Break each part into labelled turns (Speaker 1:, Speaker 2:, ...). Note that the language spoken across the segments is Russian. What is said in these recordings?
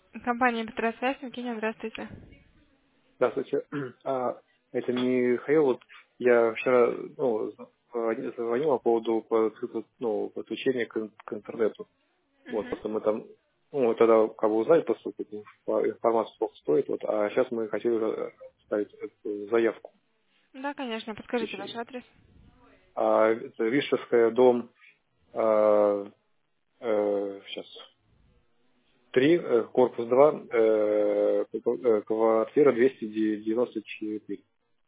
Speaker 1: Компания Петросвязь, Евгения, здравствуйте.
Speaker 2: Здравствуйте. Это Михаил. Вот я вчера звонил по поводу подключения к интернету. Вот,
Speaker 1: Мгм.
Speaker 2: просто мы там, тогда как бы узнали, просто информацию сколько стоит, вот, а сейчас мы хотели уже ставить эту заявку
Speaker 1: Да, конечно, подскажите ваш
Speaker 2: подключения.
Speaker 1: адрес.
Speaker 2: Это Вишевская, дом, сейчас, 3, корпус 2, квартира 294.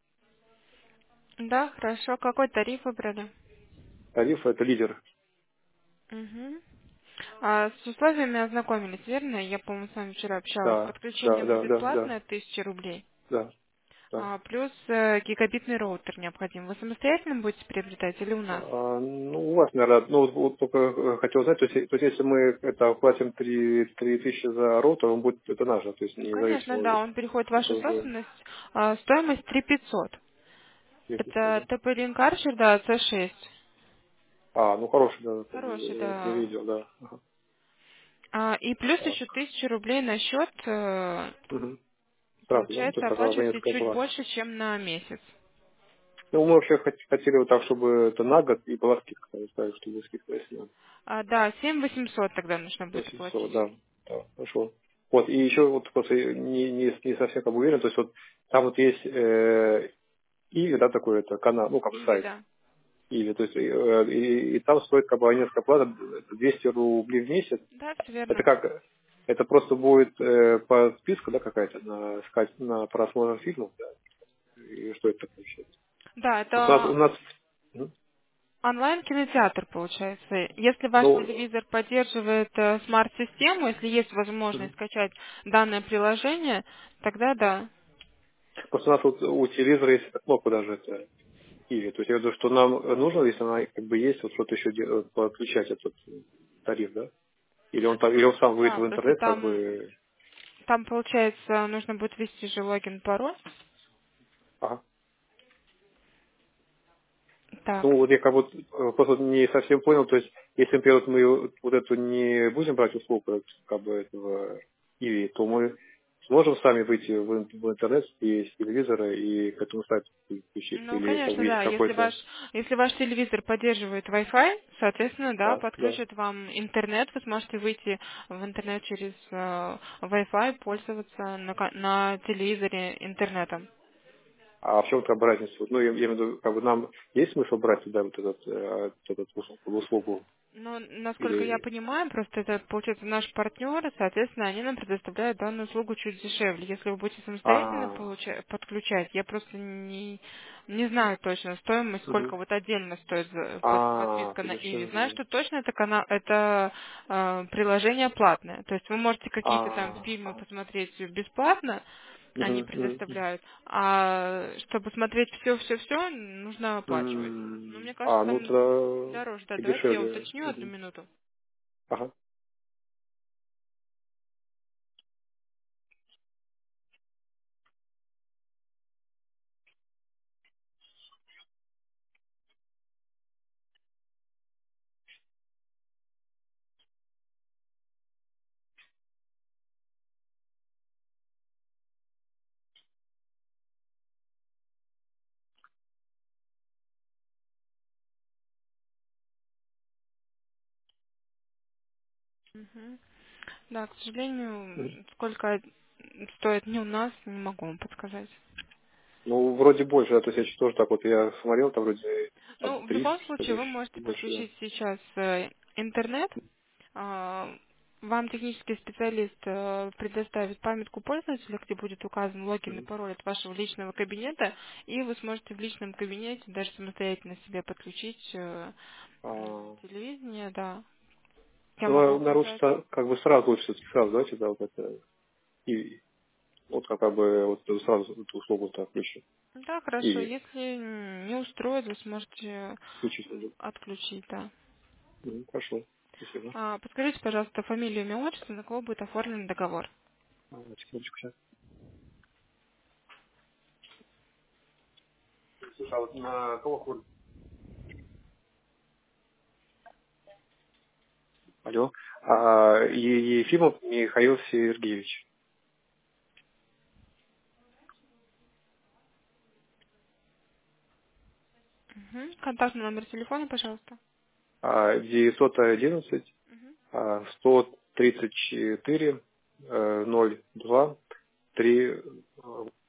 Speaker 1: Да, хорошо. Какой тариф выбрали?
Speaker 2: Тариф это лидер.
Speaker 1: Угу. С условиями ознакомились, верно? Я, по-моему, с вами вчера общалась.
Speaker 2: Да,
Speaker 1: Подключение
Speaker 2: да,
Speaker 1: у нас
Speaker 2: да, да, да,
Speaker 1: бесплатное, 1000 рублей.
Speaker 2: да, да.
Speaker 1: Плюс гигабитный роутер необходим. Вы самостоятельно будете приобретать или у нас?
Speaker 2: Ну, у вас, наверное, вот только хотел знать, то есть если мы это платим 3000 за роутер, он будет, это наш, да, то есть
Speaker 1: Конечно,
Speaker 2: независимо
Speaker 1: да,
Speaker 2: уже.
Speaker 1: он переходит в
Speaker 2: Это
Speaker 1: вашу
Speaker 2: уже
Speaker 1: собственность. Стоимость 3500.
Speaker 2: 3500,
Speaker 1: Это
Speaker 2: да.
Speaker 1: TP-Link Archer, да, C6.
Speaker 2: Ну хороший, да, как бы,
Speaker 1: Хороший,
Speaker 2: я
Speaker 1: да.
Speaker 2: видел, да. Ага.
Speaker 1: И плюс
Speaker 2: Так.
Speaker 1: еще 1000 рублей на счет.
Speaker 2: Мгм. Сразу, да, ну, то
Speaker 1: Получается,
Speaker 2: есть сразу
Speaker 1: оплачиваете
Speaker 2: несколько
Speaker 1: чуть
Speaker 2: плат.
Speaker 1: больше, чем на месяц.
Speaker 2: Ну, мы вообще хотели вот так, чтобы это на год и была скидка, ставить, чтобы скидка, если надо.
Speaker 1: Да, 7800 тогда нужно будет
Speaker 2: 800,
Speaker 1: оплатить.
Speaker 2: да, да, хорошо. Вот, и еще вот просто не совсем как бы уверен, то есть вот там вот есть Иви, да, такой это канал, ну, как бы
Speaker 1: Или
Speaker 2: сайт
Speaker 1: да.
Speaker 2: Иви, то есть и там стоит как бы абонентская плата 200 рублей в месяц.
Speaker 1: Да, все
Speaker 2: Это
Speaker 1: верно.
Speaker 2: как, это просто будет по списку, да, какая-то на просмотр фильмов, да, и что это такое вообще?
Speaker 1: Да,
Speaker 2: Вот
Speaker 1: это
Speaker 2: у нас, м,
Speaker 1: онлайн-кинотеатр получается. Если ваш
Speaker 2: ну,
Speaker 1: телевизор поддерживает смарт-систему, если есть возможность
Speaker 2: мгм.
Speaker 1: скачать данное приложение, тогда да.
Speaker 2: Просто у нас вот у телевизора есть эта кнопка даже, это Иви, то есть я думаю, что нам нужно, если она как бы есть, вот что-то еще подключать этот тариф, да? Или он сам выйдет
Speaker 1: Да,
Speaker 2: в
Speaker 1: просто
Speaker 2: интернет, как
Speaker 1: там,
Speaker 2: бы,
Speaker 1: там получается, нужно будет ввести же логин, пароль.
Speaker 2: ага.
Speaker 1: Так.
Speaker 2: Ну, вот я как бы просто не совсем понял, то есть, если, например, вот мы вот эту не будем брать услугу, как бы, этого Иви, то мы сможем сами выйти в интернет и с телевизора и к этому сайту включиться,
Speaker 1: Ну,
Speaker 2: или как
Speaker 1: конечно,
Speaker 2: бы есть
Speaker 1: да.
Speaker 2: какой-то...
Speaker 1: Если ваш телевизор поддерживает Wi-Fi, соответственно, да,
Speaker 2: Да, да.
Speaker 1: подключит вам интернет, вы сможете выйти в интернет через Wi-Fi, пользоваться на телевизоре интернетом.
Speaker 2: А в чем как бы разница? Вот, ну, я имею в виду, как бы нам есть смысл брать туда вот этот услугу?
Speaker 1: Ну, насколько я
Speaker 2: Или...
Speaker 1: понимаю, просто это, получается, наш партнер, соответственно, они нам предоставляют данную услугу чуть дешевле. Если вы будете самостоятельно
Speaker 2: А,
Speaker 1: подключать, я просто не знаю точно стоимость,
Speaker 2: мгм.
Speaker 1: сколько вот отдельно стоит подписка на Иви. Знаю,
Speaker 2: Подешевле.
Speaker 1: что точно это приложение платное. То есть вы можете какие-то там
Speaker 2: А,
Speaker 1: фильмы посмотреть бесплатно, они
Speaker 2: мгм, мгм.
Speaker 1: предоставляют, а чтобы смотреть все-все-все, нужно оплачивать. Но мне кажется,
Speaker 2: Ну
Speaker 1: там
Speaker 2: тогда
Speaker 1: дороже. Да,
Speaker 2: и
Speaker 1: давайте я
Speaker 2: дешевле.
Speaker 1: уточню одну минуту.
Speaker 2: Ага.
Speaker 1: Мгм. Да, к
Speaker 2: Мгм.
Speaker 1: сожалению, сколько стоит не у нас, не могу вам подсказать.
Speaker 2: Ну, вроде больше, да, то есть я тоже так вот, я смотрел, там вроде
Speaker 1: Ну, в
Speaker 2: 30
Speaker 1: любом случае,
Speaker 2: или
Speaker 1: вы можете
Speaker 2: больше, да.
Speaker 1: подключить сейчас интернет. А, Вам технический специалист предоставит памятку пользователя, где будет указан логин и
Speaker 2: Мгм.
Speaker 1: пароль от вашего личного кабинета, и вы сможете в личном кабинете даже самостоятельно себе подключить
Speaker 2: А,
Speaker 1: телевидение, да. Я могу
Speaker 2: ну, наверное,
Speaker 1: указать.
Speaker 2: как бы сразу лучше все-таки сразу, давайте, да, вот это, и вот как бы вот сразу эту услугу-то включу.
Speaker 1: Да, хорошо.
Speaker 2: И
Speaker 1: Если не устроит, вы сможете
Speaker 2: включить уже.
Speaker 1: отключить, да.
Speaker 2: Хорошо, спасибо.
Speaker 1: Подскажите, пожалуйста, фамилию, имя, отчество, на кого будет оформлен договор.
Speaker 2: Секундочку, сейчас. Слушай, а вот на кого ходит? Алло. Ефимов Михаил Сергеевич.
Speaker 1: Угу. Контактный номер телефона, пожалуйста.
Speaker 2: 911
Speaker 1: Угу.
Speaker 2: 134 02 3